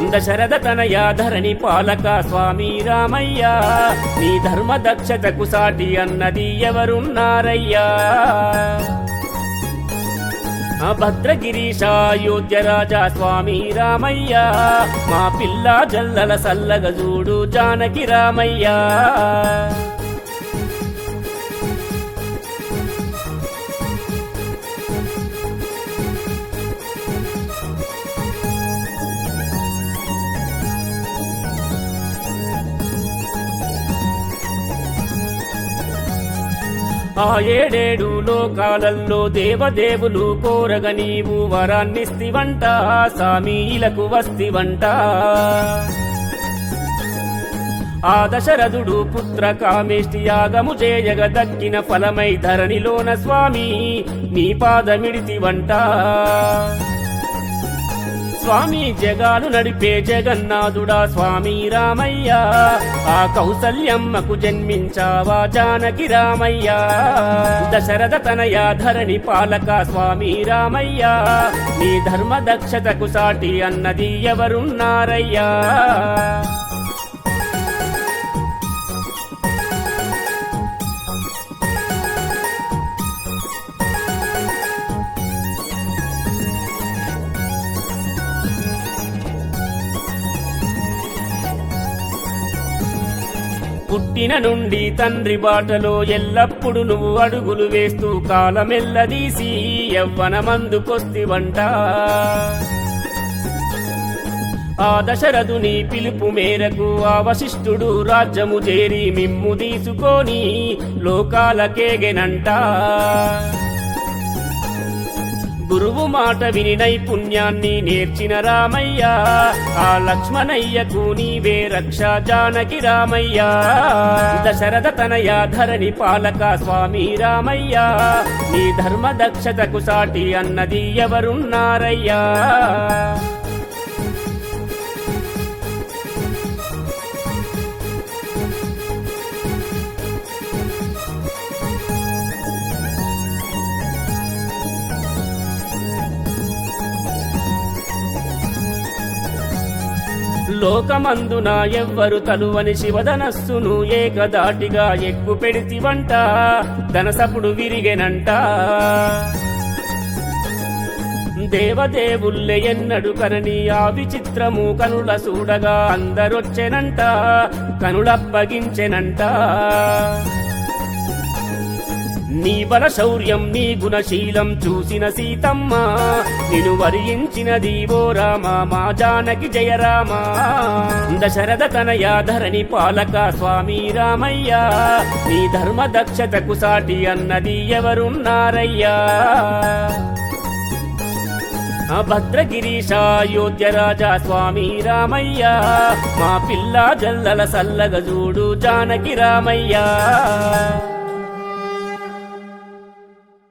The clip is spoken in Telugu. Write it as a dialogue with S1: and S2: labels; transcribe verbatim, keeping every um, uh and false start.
S1: దశరథ తనయ ధరణి పాలక స్వామి రామయ్య నీ ధర్మ దక్షతకు సాటి అన్నది ఎవరున్నారయ్యా భద్రగిరీశ అయోధ్య రాజా స్వామి రామయ్య మా పిల్ల జల్లల సల్లగ చూడు జానకి రామయ్య ఆ ఏడేడు లోకాలల్లో దేవదేవులు కోరగ నీవు వరాన్నిస్తివంట సామీలకు వస్తివంట ఆ దశరథుడు పుత్ర కామేష్టి యాగము చేయగ దక్కిన ఫలమై ధరణిలోన స్వామి నీ పాదమిడితివంట స్వామి జగాలు నడిపే జగన్నాథుడా స్వామి రామయ్య ఆ కౌసల్యమ్మకు జన్మించావా జానకి రామయ్య దశరథ తనయ ధరణి పాలక స్వామి రామయ్య నీ ధర్మ దక్షతకు సాటి అన్నది ఎవరున్నారయ్యా పుట్టిన నుండి తండ్రి బాటలో ఎల్లప్పుడు నువ్వు అడుగులు వేస్తూ కాలమెల్లదీసి యవ్వనమందుకొస్తివంట ఆ దశరథుని పిలుపు మేరకు ఆ వశిష్ఠుడు రాజ్యము చేరి మిమ్ము తీసుకొని లోకాలకేగెనంట గురువు మాట విని నైపుణ్యాన్ని నేర్చిన రామయ్య ఆ లక్ష్మణయ్యకు నీవే రక్ష జానకి రామయ్య దశరథ తనయ ధరణి పాలక స్వామి రామయ్య నీ ధర్మ దక్షతకు సాటి అన్నది ఎవరున్నారయ్యా లోకమందున ఎవ్వరు తలువని శివధనస్సును ఏకదాటిగా ఎక్కు పెడితివంట ధనసపుడు విరిగెనంట దేవదేవుల్లె ఎన్నడు కరని ఆ విచిత్రము కనుల చూడగా అందరొచ్చెనంట కనులప్పగించెనంట నీ బల శౌర్యం నీ గుణశీలం చూసిన సీతమ్మ నిను వరించినది ఓ రామ మా జానకి జయ రామ దశరథ తనయ ధరణి పాలక స్వామి రామయ్య నీ ధర్మ దక్షతకు సాటి అన్నది ఎవరున్నారయ్యా భద్రగిరీశ అయోధ్య రాజా స్వామి రామయ్య మా పిల్ల జల్లల సల్లగ చూడు జానకి రామయ్య